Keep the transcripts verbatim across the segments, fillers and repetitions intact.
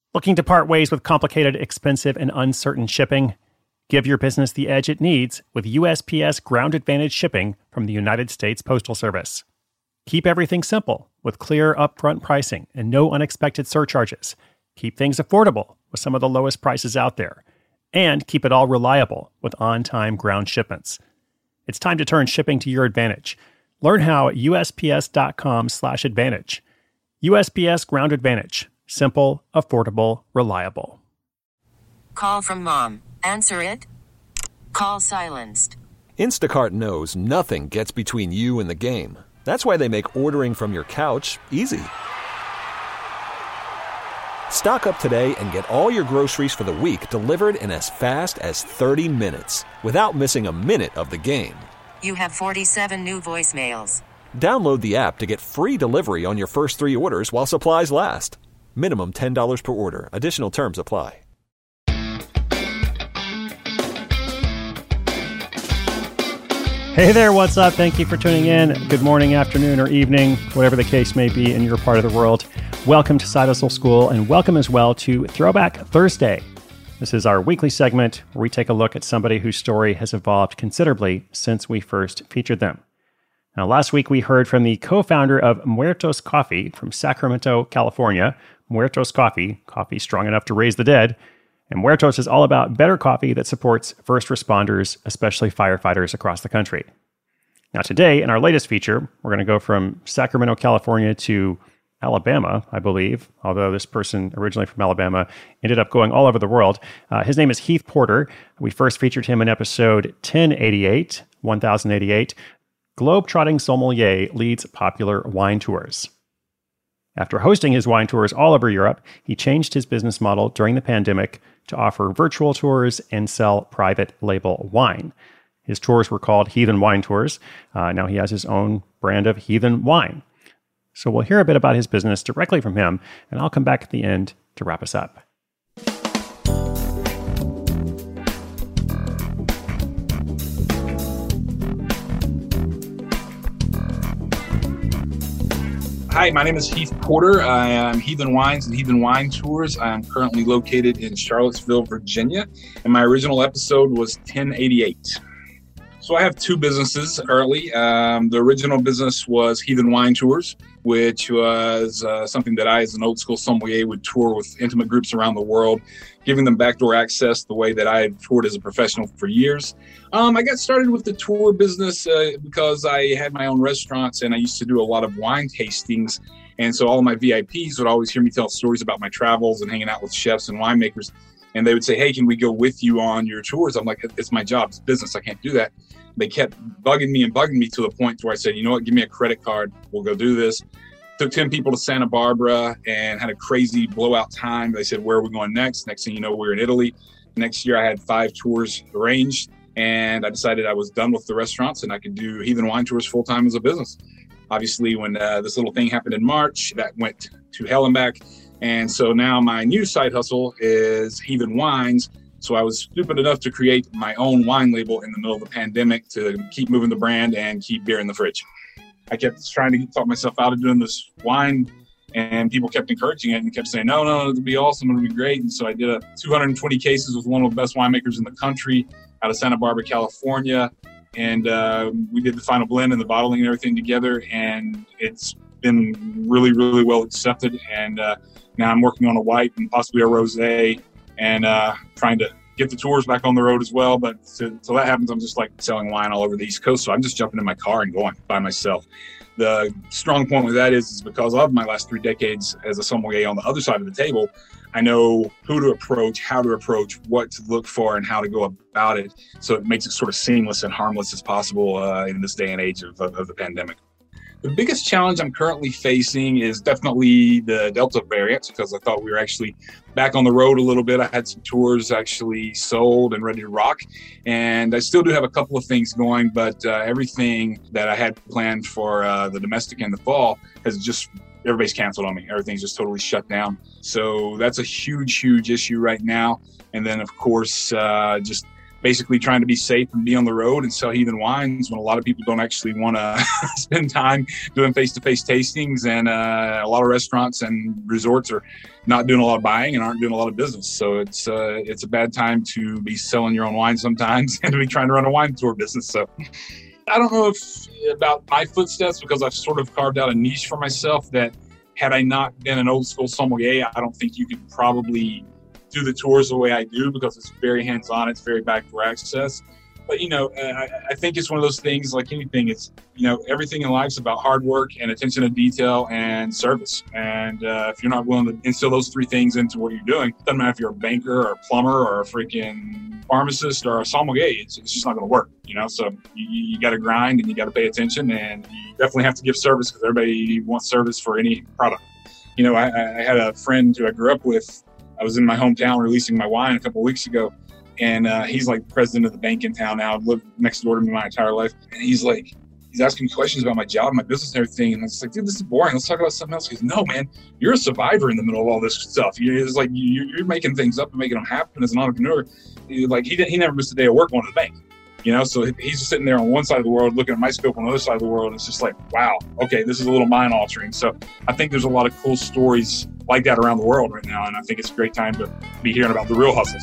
Looking to part ways with complicated, expensive, and uncertain shipping? Give your business the edge it needs with U S P S Ground Advantage shipping from the United States Postal Service. Keep everything simple with clear upfront pricing and no unexpected surcharges. Keep things affordable with some of the lowest prices out there. And keep it all reliable with on-time ground shipments. It's time to turn shipping to your advantage. Learn how at U S P S dot com slash advantage. U S P S Ground Advantage. Simple, affordable, reliable. Call from mom. Answer it. Call silenced. Instacart knows nothing gets between you and the game. That's why they make ordering from your couch easy. Stock up today and get all your groceries for the week delivered in as fast as thirty minutes without missing a minute of the game. You have forty-seven new voicemails. Download the app to get free delivery on your first three orders while supplies last. Minimum ten dollars per order. Additional terms apply. Hey there, what's up? Thank you for tuning in. Good morning, afternoon, or evening, whatever the case may be in your part of the world. Welcome to Side Hustle School, and welcome as well to Throwback Thursday. This is our weekly segment where we take a look at somebody whose story has evolved considerably since we first featured them. Now, last week we heard from the co-founder of Muertos Coffee from Sacramento, California. Muertos Coffee, coffee strong enough to raise the dead. And Muertos is all about better coffee that supports first responders, especially firefighters across the country. Now today, in our latest feature, we're going to go from Sacramento, California to Alabama, I believe, although this person originally from Alabama ended up going all over the world. Uh, his name is Heath Porter. We first featured him in episode ten eighty-eight, ten eighty-eight. Globe-trotting sommelier leads popular wine tours. After hosting his wine tours all over Europe, he changed his business model during the pandemic to offer virtual tours and sell private label wine. His tours were called Heathen Wine Tours. Uh, now he has his own brand of Heathen wine. So we'll hear a bit about his business directly from him, and I'll come back at the end to wrap us up. Hi, my name is Heath Porter. I am Heathen Wines and Heathen Wine Tours. I am currently located in Charlottesville, Virginia, and my original episode was ten eighty-eight. So I have two businesses currently. Um, the original business was Heathen Wine Tours, which was uh, something that I, as an old school sommelier, would tour with intimate groups around the world, giving them backdoor access the way that I had toured as a professional for years. Um, I got started with the tour business uh, because I had my own restaurants and I used to do a lot of wine tastings. And so all of my V I Ps would always hear me tell stories about my travels and hanging out with chefs and winemakers. And they would say, hey, can we go with you on your tours? I'm like, it's my job, it's business, I can't do that. They kept bugging me and bugging me to the point where I said, you know what, give me a credit card, we'll go do this. Took ten people to Santa Barbara and had a crazy blowout time. They said, where are we going next? Next thing you know, we we're in Italy. Next year, I had five tours arranged, and I decided I was done with the restaurants and I could do Heathen Wine Tours full-time as a business. Obviously, when uh, this little thing happened in March, that went to hell and back. And so now my new side hustle is Heathen Wines. So I was stupid enough to create my own wine label in the middle of the pandemic to keep moving the brand and keep beer in the fridge. I kept trying to talk myself out of doing this wine, and people kept encouraging it and kept saying, no, no, it'll be awesome, it'll be great. And so I did a two hundred twenty cases with one of the best winemakers in the country out of Santa Barbara, California. And uh, we did the final blend and the bottling and everything together. And it's been really, really well accepted. And uh, now I'm working on a white and possibly a rosé and uh, trying to get the tours back on the road as well. But until that happens, I'm just like selling wine all over the East Coast. So I'm just jumping in my car and going by myself. The strong point with that is, is because of my last three decades as a sommelier on the other side of the table, I know who to approach, how to approach, what to look for, and how to go about it. So it makes it sort of seamless and harmless as possible uh, in this day and age of, of, of the pandemic. The biggest challenge I'm currently facing is definitely the Delta variant, because I thought we were actually back on the road a little bit. I had some tours actually sold and ready to rock. And I still do have a couple of things going, but uh, everything that I had planned for uh, the domestic in the fall has just, everybody's canceled on me. Everything's just totally shut down. So that's a huge, huge issue right now. And then, of course, uh, just basically trying to be safe and be on the road and sell Heathen Wines when a lot of people don't actually want to spend time doing face-to-face tastings. And uh, a lot of restaurants and resorts are not doing a lot of buying and aren't doing a lot of business. So it's uh, it's a bad time to be selling your own wine sometimes and to be trying to run a wine tour business. So I don't know if about my footsteps, because I've sort of carved out a niche for myself that had I not been an old school sommelier, I don't think you could probably do the tours the way I do, because it's very hands-on, it's very backdoor access. But, you know, I, I think it's one of those things like anything. It's, you know, everything in life is about hard work and attention to detail and service. And uh, if you're not willing to instill those three things into what you're doing, doesn't matter if you're a banker or a plumber or a freaking pharmacist or a sommelier, it's, it's just not going to work, you know? So you, you got to grind and you got to pay attention, and you definitely have to give service, because everybody wants service for any product. You know, I, I had a friend who I grew up with. I was in my hometown releasing my wine a couple of weeks ago. And uh, he's like president of the bank in town now. I've lived next door to me my entire life. And he's like, he's asking me questions about my job, my business and everything. And I was like, dude, this is boring. Let's talk about something else. He goes, no, man, you're a survivor in the middle of all this stuff. You're it's like, you're, you're making things up and making them happen as an entrepreneur. He, like he didn't, he never missed a day of work going to the bank. You know, so he's just sitting there on one side of the world, looking at my scope on the other side of the world. And it's just like, wow, okay, this is a little mind altering. So I think there's a lot of cool stories like that around the world right now. And I think it's a great time to be hearing about the real hustles.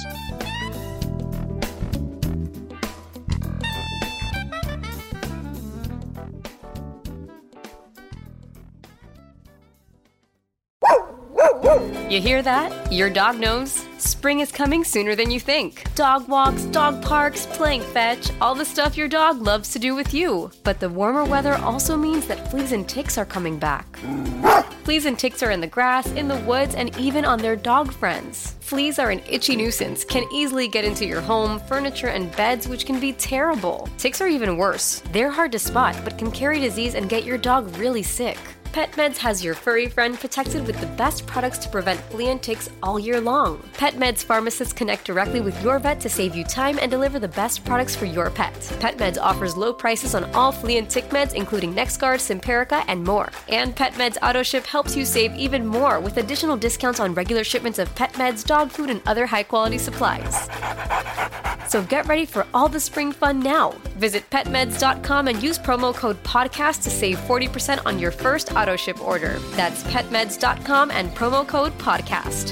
You hear that? Your dog knows spring is coming sooner than you think. Dog walks, dog parks, playing fetch, all the stuff your dog loves to do with you. But the warmer weather also means that fleas and ticks are coming back. Fleas and ticks are in the grass, in the woods, and even on their dog friends. Fleas are an itchy nuisance, can easily get into your home, furniture, and beds, which can be terrible. Ticks are even worse. They're hard to spot, but can carry disease and get your dog really sick. PetMeds has your furry friend protected with the best products to prevent flea and ticks all year long. PetMeds pharmacists connect directly with your vet to save you time and deliver the best products for your pet. PetMeds offers low prices on all flea and tick meds, including NexGard, Simparica, and more. And PetMeds AutoShip helps you save even more with additional discounts on regular shipments of pet meds, dog food, and other high-quality supplies. So get ready for all the spring fun now. Visit pet meds dot com and use promo code podcast to save forty percent on your first auto ship order. That's pet meds dot com and promo code podcast.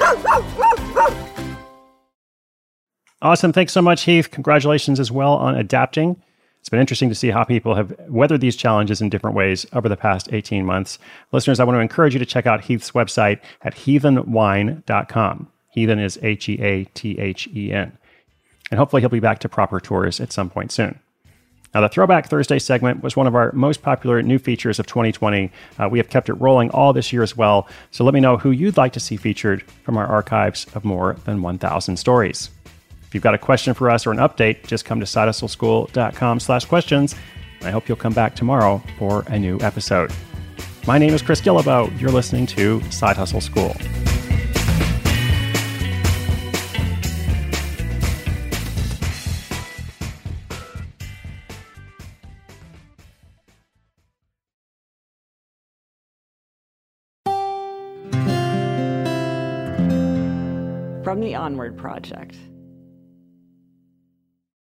Awesome. Thanks so much, Heath. Congratulations as well on adapting. It's been interesting to see how people have weathered these challenges in different ways over the past eighteen months. Listeners, I want to encourage you to check out Heath's website at heathen wine dot com. Heathen is H E A T H E N. And hopefully he'll be back to proper tours at some point soon. Now, the Throwback Thursday segment was one of our most popular new features of twenty twenty. Uh, we have kept it rolling all this year as well. So let me know who you'd like to see featured from our archives of more than one thousand stories. If you've got a question for us or an update, just come to side hustle school dot com slash questions. I hope you'll come back tomorrow for a new episode. My name is Chris Guillebeau. You're listening to Side Hustle School. From the Onward Project.